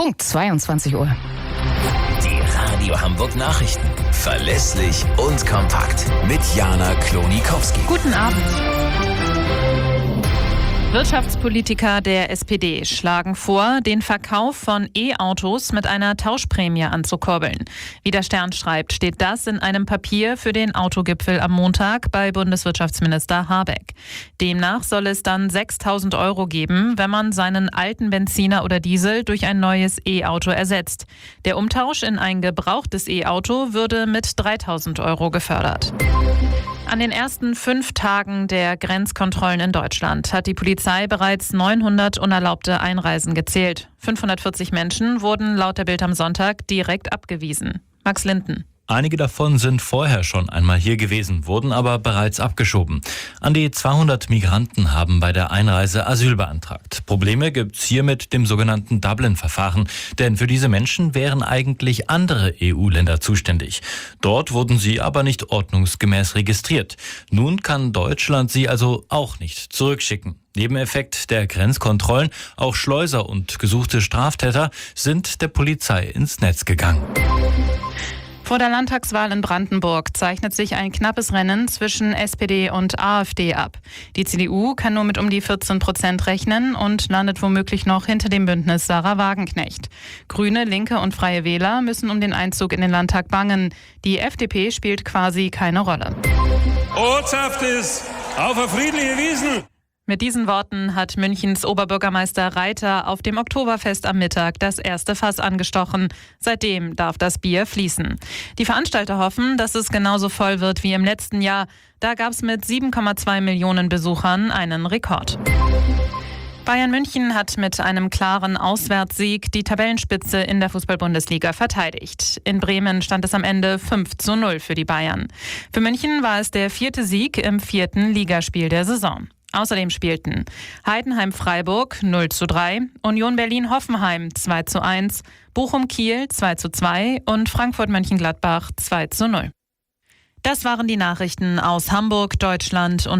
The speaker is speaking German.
Punkt 22 Uhr. Die Radio Hamburg Nachrichten. Verlässlich und kompakt. Mit Jana Klonikowski. Guten Abend. Wirtschaftspolitiker der SPD schlagen vor, den Verkauf von E-Autos mit einer Tauschprämie anzukurbeln. Wie der Stern schreibt, steht das in einem Papier für den Autogipfel am Montag bei Bundeswirtschaftsminister Habeck. Demnach soll es dann 6.000 € geben, wenn man seinen alten Benziner oder Diesel durch ein neues E-Auto ersetzt. Der Umtausch in ein gebrauchtes E-Auto würde mit 3.000 € gefördert. An den ersten 5 Tagen der Grenzkontrollen in Deutschland hat die Polizei bereits 900 unerlaubte Einreisen gezählt. 540 Menschen wurden laut der Bild am Sonntag direkt abgewiesen. Max Linden. Einige davon sind vorher schon einmal hier gewesen, wurden aber bereits abgeschoben. An die 200 Migranten haben bei der Einreise Asyl beantragt. Probleme gibt's hier mit dem sogenannten Dublin-Verfahren, denn für diese Menschen wären eigentlich andere EU-Länder zuständig. Dort wurden sie aber nicht ordnungsgemäß registriert. Nun kann Deutschland sie also auch nicht zurückschicken. Nebeneffekt der Grenzkontrollen, auch Schleuser und gesuchte Straftäter sind der Polizei ins Netz gegangen. Vor der Landtagswahl in Brandenburg zeichnet sich ein knappes Rennen zwischen SPD und AfD ab. Die CDU kann nur mit um die 14% rechnen und landet womöglich noch hinter dem Bündnis Sarah Wagenknecht. Grüne, Linke und Freie Wähler müssen um den Einzug in den Landtag bangen. Die FDP spielt quasi keine Rolle. Ortschaft ist auf eine friedliche Wiesn. Mit diesen Worten hat Münchens Oberbürgermeister Reiter auf dem Oktoberfest am Mittag das erste Fass angestochen. Seitdem darf das Bier fließen. Die Veranstalter hoffen, dass es genauso voll wird wie im letzten Jahr. Da gab es mit 7,2 Millionen Besuchern einen Rekord. Bayern München hat mit einem klaren Auswärtssieg die Tabellenspitze in der Fußball-Bundesliga verteidigt. In Bremen stand es am Ende 5:0 für die Bayern. Für München war es der 4. Sieg im 4. Ligaspiel der Saison. Außerdem spielten Heidenheim-Freiburg 0:3, Union Berlin-Hoffenheim 2:1, Bochum-Kiel 2:2 und Frankfurt-Mönchengladbach 2:0. Das waren die Nachrichten aus Hamburg, Deutschland und